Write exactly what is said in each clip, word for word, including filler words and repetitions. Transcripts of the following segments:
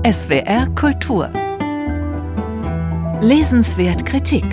S W R Kultur. Lesenswert Kritik.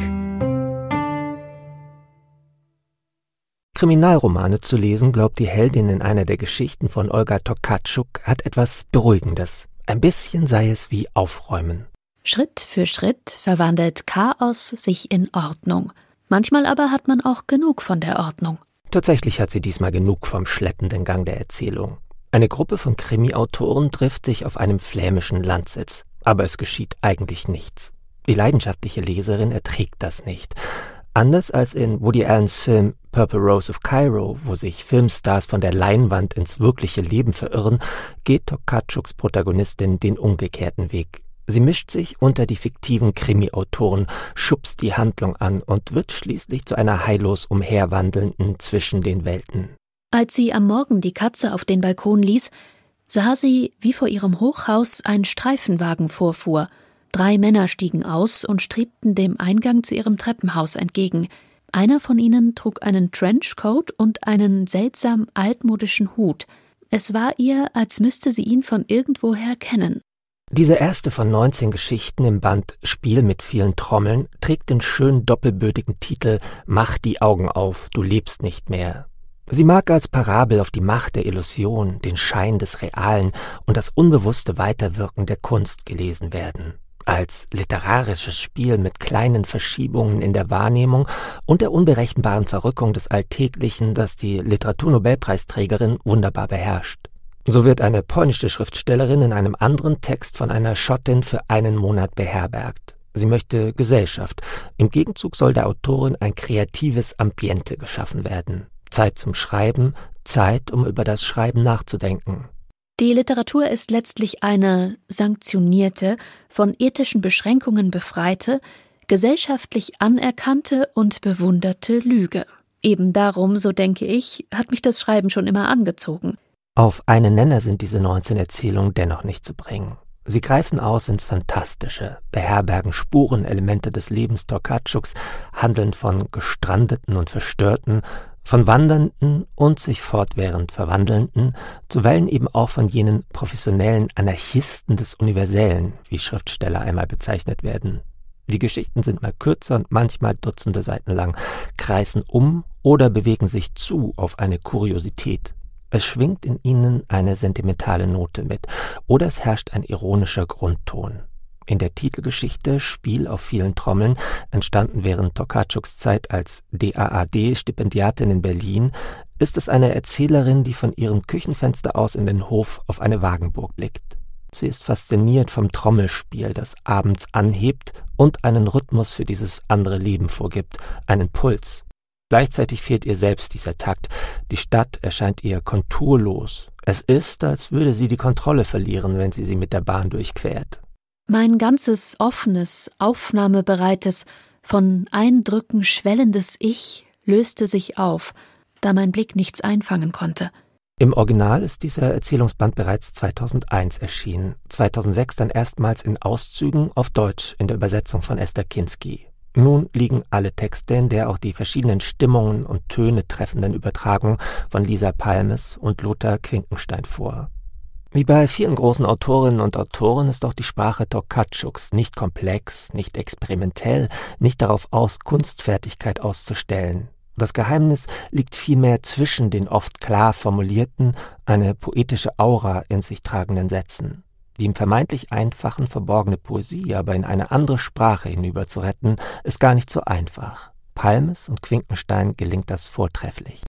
Kriminalromane zu lesen, glaubt die Heldin in einer der Geschichten von Olga Tokarczuk, hat etwas Beruhigendes. Ein bisschen sei es wie Aufräumen. Schritt für Schritt verwandelt Chaos sich in Ordnung. Manchmal aber hat man auch genug von der Ordnung. Tatsächlich hat sie diesmal genug vom schleppenden Gang der Erzählung. Eine Gruppe von Krimi-Autoren trifft sich auf einem flämischen Landsitz. Aber es geschieht eigentlich nichts. Die leidenschaftliche Leserin erträgt das nicht. Anders als in Woody Allens Film Purple Rose of Cairo, wo sich Filmstars von der Leinwand ins wirkliche Leben verirren, geht Tokarczuks Protagonistin den umgekehrten Weg. Sie mischt sich unter die fiktiven Krimi-Autoren, schubst die Handlung an und wird schließlich zu einer heillos umherwandelnden zwischen den Welten. Als sie am Morgen die Katze auf den Balkon ließ, sah sie, wie vor ihrem Hochhaus ein Streifenwagen vorfuhr. Drei Männer stiegen aus und strebten dem Eingang zu ihrem Treppenhaus entgegen. Einer von ihnen trug einen Trenchcoat und einen seltsam altmodischen Hut. Es war ihr, als müsste sie ihn von irgendwoher kennen. Diese erste von neunzehn Geschichten im Band Spiel mit vielen Trommeln trägt den schön doppelbödigen Titel »Mach die Augen auf, du lebst nicht mehr«. Sie mag als Parabel auf die Macht der Illusion, den Schein des Realen und das unbewusste Weiterwirken der Kunst gelesen werden. Als literarisches Spiel mit kleinen Verschiebungen in der Wahrnehmung und der unberechenbaren Verrückung des Alltäglichen, das die Literaturnobelpreisträgerin wunderbar beherrscht. So wird eine polnische Schriftstellerin in einem anderen Text von einer Schottin für einen Monat beherbergt. Sie möchte Gesellschaft. Im Gegenzug soll der Autorin ein kreatives Ambiente geschaffen werden. Zeit zum Schreiben, Zeit, um über das Schreiben nachzudenken. Die Literatur ist letztlich eine sanktionierte, von ethischen Beschränkungen befreite, gesellschaftlich anerkannte und bewunderte Lüge. Eben darum, so denke ich, hat mich das Schreiben schon immer angezogen. Auf einen Nenner sind diese neunzehn Erzählungen dennoch nicht zu bringen. Sie greifen aus ins Fantastische, beherbergen Spurenelemente des Lebens Tokarczuks, handeln von Gestrandeten und Verstörten, von Wandernden und sich fortwährend Verwandelnden, zuweilen eben auch von jenen professionellen Anarchisten des Universellen, wie Schriftsteller einmal bezeichnet werden. Die Geschichten sind mal kürzer und manchmal Dutzende Seiten lang, kreisen um oder bewegen sich zu auf eine Kuriosität. Es schwingt in ihnen eine sentimentale Note mit, oder es herrscht ein ironischer Grundton. In der Titelgeschichte Spiel auf vielen Trommeln, entstanden während Tokarczuks Zeit als D A A D-Stipendiatin in Berlin, ist es eine Erzählerin, die von ihrem Küchenfenster aus in den Hof auf eine Wagenburg blickt. Sie ist fasziniert vom Trommelspiel, das abends anhebt und einen Rhythmus für dieses andere Leben vorgibt, einen Puls. Gleichzeitig fehlt ihr selbst dieser Takt. Die Stadt erscheint ihr konturlos. Es ist, als würde sie die Kontrolle verlieren, wenn sie sie mit der Bahn durchquert. Mein ganzes offenes, aufnahmebereites, von Eindrücken schwellendes Ich löste sich auf, da mein Blick nichts einfangen konnte. Im Original ist dieser Erzählungsband bereits zweitausendeins erschienen, zweitausendsechs dann erstmals in Auszügen auf Deutsch in der Übersetzung von Esther Kinsky. Nun liegen alle Texte in der auch die verschiedenen Stimmungen und Töne treffenden Übertragungen von Lisa Palmes und Lothar Quinkenstein vor. Wie bei vielen großen Autorinnen und Autoren ist auch die Sprache Tokarczuks nicht komplex, nicht experimentell, nicht darauf aus, Kunstfertigkeit auszustellen. Das Geheimnis liegt vielmehr zwischen den oft klar formulierten, eine poetische Aura in sich tragenden Sätzen. Die im vermeintlich einfachen verborgene Poesie aber in eine andere Sprache hinüber zu retten, ist gar nicht so einfach. Palmes und Quinkenstein gelingt das vortrefflich.